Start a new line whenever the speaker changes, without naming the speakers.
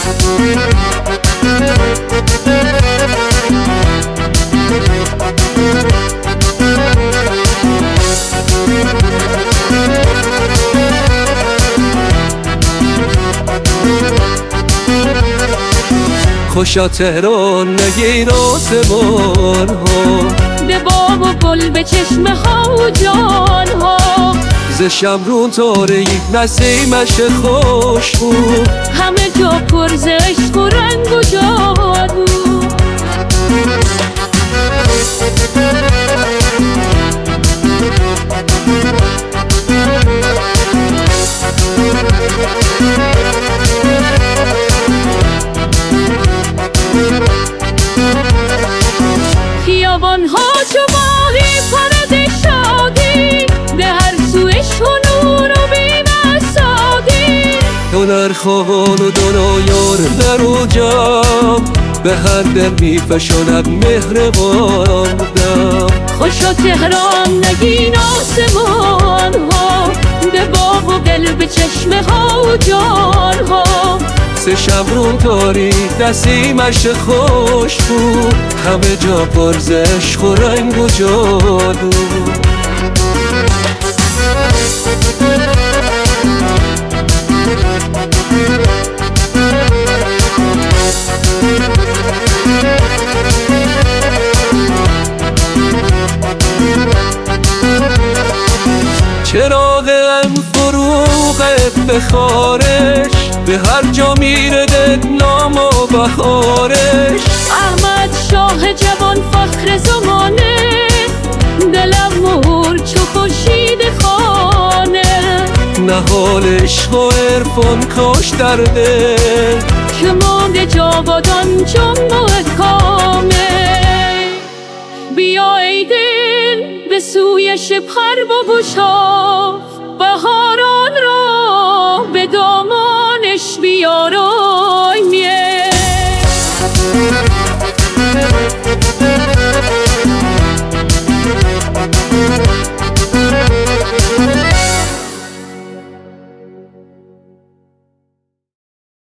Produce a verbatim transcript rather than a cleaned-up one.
خوشا تهران نگین آسمان ها،
به باغ و گل به چشمه ها و جان ها،
ز شمرون تاریک نسیمش خوش بود،
همه جا پر ز عشق و رنگ و جادو. خیابان ها چو ماهی پرد شادی، به هر سوش نور و بیم سادی.
هنر خواهان و دانایان در و جمع، به هر دل می فشاند مهربان دم.
خوشا تهران نگین آسمان ها، به باغ و گل به چشمه ها و جان ها،
ز شمرون تاریک نسیمش خوش بود، همه جا پر ز عشق و رنگ و جادو. چراغ فروغ بخارش، به هر جا میره ددنام و بخارش.
احمد شاه جوان فخر زمانه، دلم مهور چو خورشید خانه.
نهال عشق و عرفان کاش در دل،
که مانده جاودان چون محکامه. بیا ای دل به سوی شبخر بگشا، بهاران را